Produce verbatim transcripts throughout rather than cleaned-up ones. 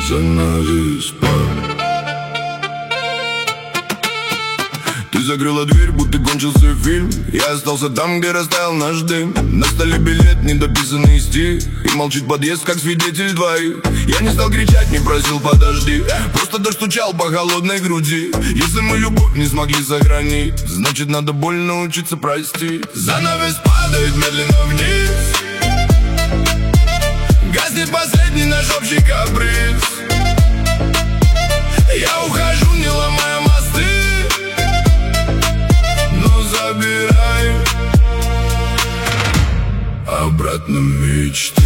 занавес пар. Ты закрыла дверь, будто кончился фильм. Я остался там, где растаял наш дым. На столе билет, недописанный стих, и молчит подъезд, как свидетель двоих. Я не стал кричать, не просил подожди, просто достучал по холодной груди. Если мы любовь не смогли сохранить, значит надо больно учиться простить. Занавес падает медленно вниз, гаснет последний наш общий каприз. Я ухожу, не ломая мосты, но забираю обратно мечты.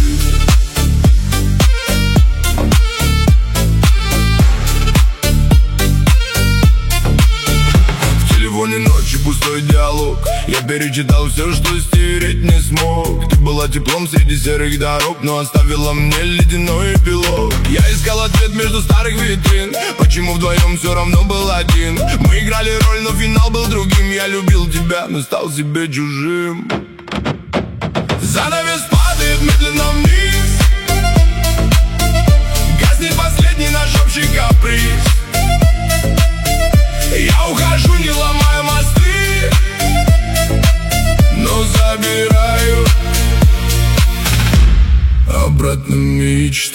В телефоне ночи пустой диалог. Я перечитал все, что стереть не смог. Ты была теплом среди серых дорог, но оставила мне ледяной эпилог. Я искал ответ между старых витрин, почему вдвоем все равно был один. Мы играли роль, но финал был другим. Я любил тебя, но стал себе чужим. Занавес падает медленно вниз, гаснет последний наш общий каприз. Я ухожу, не ломая мосты, но забираю обратно мечты.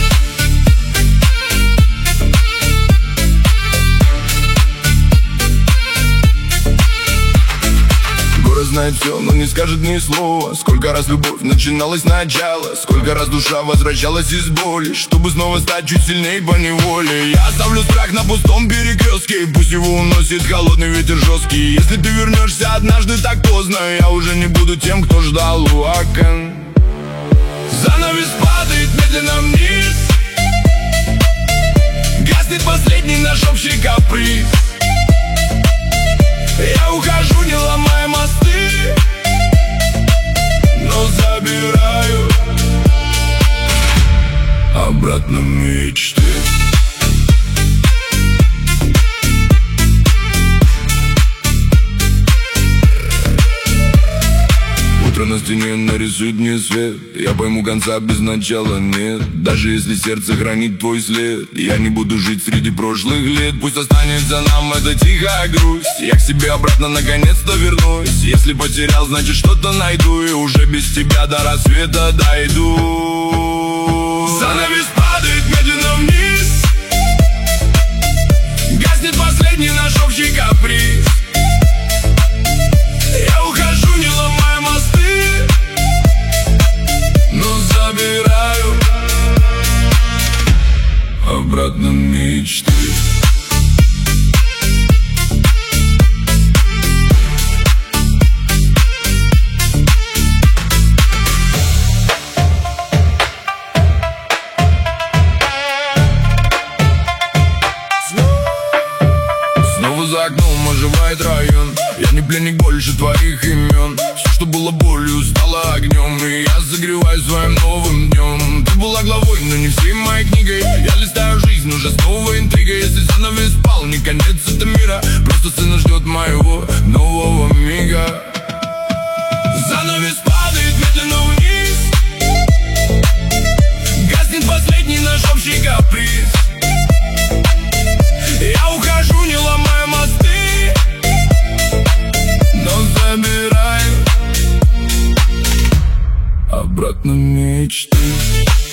Город знает все, но не скажет ни слова. Сколько раз любовь начиналась сначала, сколько раз душа возвращалась из боли, чтобы снова стать чуть сильнее по неволе. Я оставлю страх на пустом перекрестке, пусть его уносит холодный ветер жесткий. Если ты вернешься однажды так поздно, я уже не буду тем, кто ждал у окон. Занавес падает медленно вниз, гаснет последний наш общий каприз. Я ухожу, не ломая мосты, но забираю обратно мечты. Утро на стене нарисует мне свет, я пойму, конца без начала нет. Даже если сердце хранит твой след, я не буду жить среди прошлых лет. Пусть останется нам эта тихая грусть, я к себе обратно наконец-то вернусь. Если потерял, значит что-то найду, и уже без тебя до рассвета дойду. Занавес падает медленно вниз, гаснет последний наш общий каприз. Я ухожу, не ломая мосты, но забираю обратно мечты. Снова за окном оживает район, я не пленник больше твоих имен. Все, что было болью, стало огнем, и я загреваю своим новым днем. Ты была главой, но не всей моей книгой. Я листаю жизнь уже с новой интригой. Если занавес пал, не конец этого мира, просто сцена ждет моего нового мига. Занавес падает медленно вниз, гаснет последний наш общий каприз. Я ухожу, не ломая мосты, но забираю обратно мечты.